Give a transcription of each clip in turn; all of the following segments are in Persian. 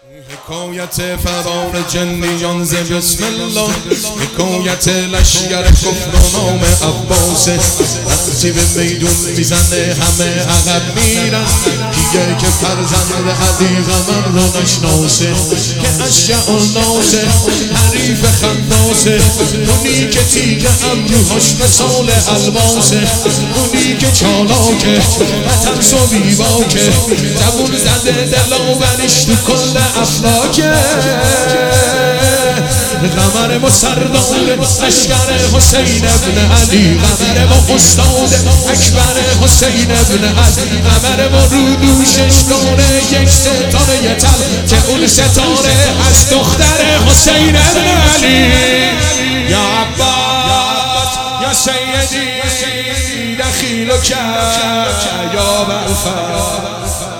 حکایت فرار جنیان ز بسم الله، حکایت لشگر کفر و نام عباس. وقتی به میدون میزنه همه عقب میرن، دیگه که فرزند علی قمر رو نشناسه، که اشجع الناسه حریف خناسه، اونی که تیغ ابروهاش مثال الماسه، اونی که چالاکه وطن سو بیباکه، زبون زده دلاورش تو کل افلاکه. قمر ما سردار لشکر حسین ابن علی، قمر ما استاد اکبر حسین ابن علی، قمر ما رو دوشش داره یک ستاره تل، که اون ستاره از دختر حسین ابن علی. یا عباس یا سیدی دخیلک یا بالفضل.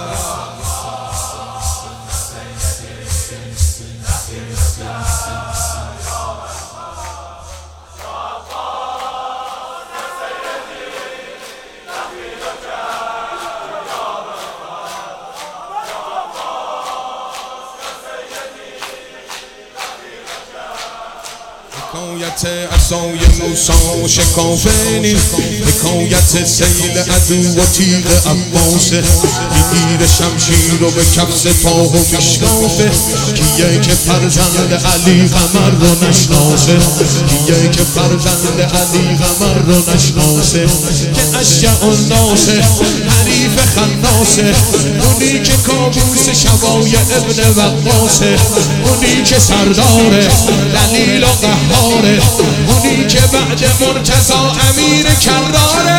حکایت عصای موسی شکافنی، حکایت سیل عدو و تیغ عباسه، میگیره شمشیر رو به کفس پا و میشکافه، کیه که فرزند علی قمر رو نشناسه، کیه که فرزند علی قمر رو نشناسه، که اشجع الناسه حریف خناسه، اونی که کابوس شبای ابن وقاسه، اونی که سرداره دلیل و قهاره، اونی که بعد مرتضی امیر کراره.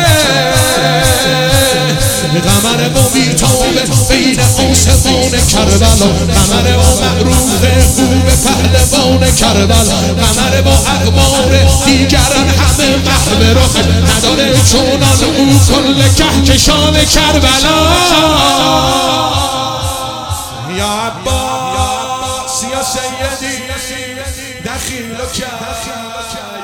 قمر ما بیتابه بین آسمان کربلا، قمر ما معروف خوب پهلوان کربلا، قمر ما اقمار دیگران همه محو رخ نداره چونان او کل کهکشان کربلا. یا عباس یا سیدی دخیلک